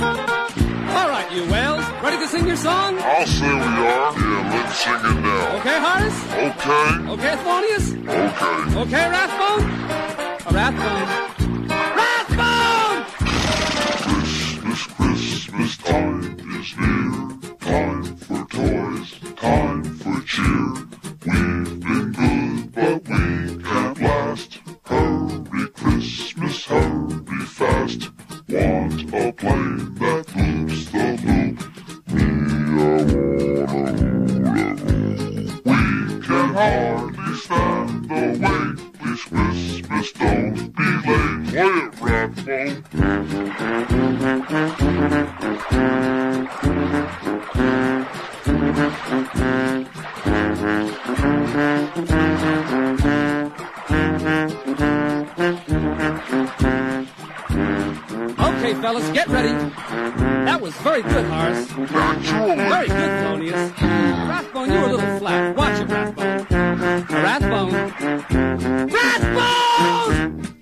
All right, you whales, ready to sing your song? I'll say we are. Yeah, let's sing it now. Okay, Horace? Okay. Okay, Thelonious? Okay. Okay, Rathbone? Rathbone. Rathbone! Christmas time is near. Time for toys, time for cheer. We've been good, but we can't last. Hurry, Christmas, hurry fast. Want a plane that loops the loop. Me, I wanna hula hoop. We can hardly stand the wait. Please, Christmas, don't be late. Play it, Rathbone. Okay, fellas, get ready. That was very good, Horace. Very good, Thelonious. Rathbone, you were a little flat. Watch it, Rathbone. Rathbone. Rathbone!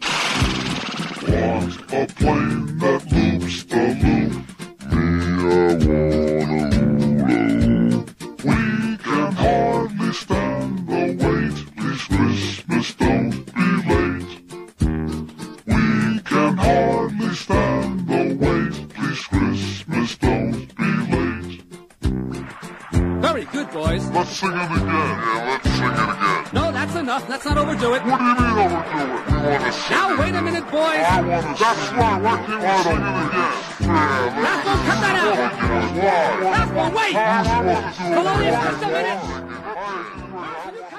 Want a plane that loops the loop. Me, I wanna hula hoop. We can hardly stand the wait. Please, Christmas, don't be late. We can hardly stand the wait. Please, Christmas, don't be late. Very good, boys. Let's sing it again. Yeah, let's sing it again. No, that's enough. Let's not overdo it. What do you mean overdo it? We want to sing Now, it wait a minute, boys. I want to That's why. Why can't we sing it again? Yeah, Rathbone, cut that out. Why? Rathbone, wait. Who's supposed to do it? Thelonious, just a minute. Hey,